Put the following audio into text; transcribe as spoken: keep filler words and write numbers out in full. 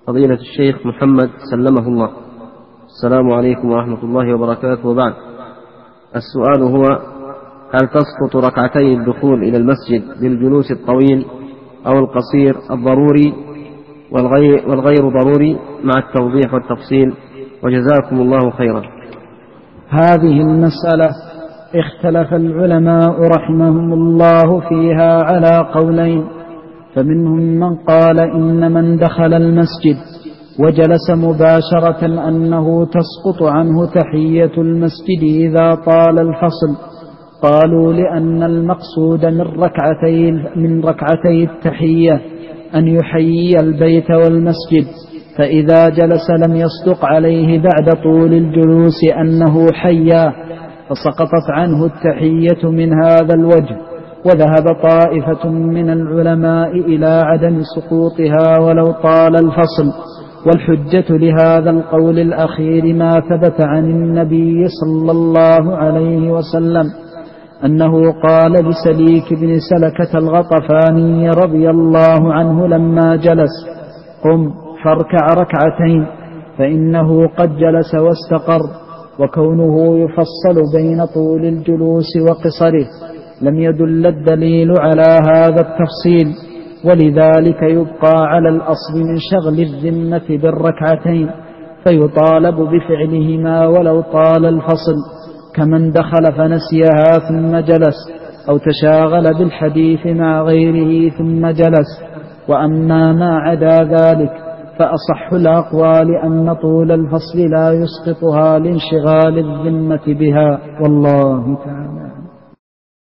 فضيلة الشيخ محمد سلمه الله، السلام عليكم ورحمة الله وبركاته. وبعد، السؤال هو: هل تسقط ركعتي الدخول إلى المسجد بالجلوس الطويل أو القصير الضروري والغير, والغير ضروري، مع التوضيح والتفصيل، وجزاكم الله خيرا. هذه المسألة اختلف العلماء رحمهم الله فيها على قولين، فمنهم من قال إن من دخل المسجد وجلس مباشرة أنه تسقط عنه تحية المسجد إذا طال الفصل، قالوا لأن المقصود من ركعتي, من ركعتي التحية أن يحيي البيت والمسجد، فإذا جلس لم يصدق عليه بعد طول الجلوس أنه حيا، فسقطت عنه التحية من هذا الوجه. وذهب طائفة من العلماء إلى عدم سقوطها ولو طال الفصل، والحجة لهذا القول الأخير ما ثبت عن النبي صلى الله عليه وسلم أنه قال لسليك بن سلكة الغطفاني رضي الله عنه لما جلس: قم فاركع ركعتين، فإنه قد جلس واستقر. وكونه يفصل بين طول الجلوس وقصره لم يدل الدليل على هذا التفصيل، ولذلك يبقى على الأصل من شغل الذمة بالركعتين، فيطالب بفعلهما ولو طال الفصل، كمن دخل فنسيها ثم جلس، أو تشاغل بالحديث مع غيره ثم جلس. وأما ما عدا ذلك فأصح الأقوال أن طول الفصل لا يسقطها لانشغال الذمة بها، والله تعالى.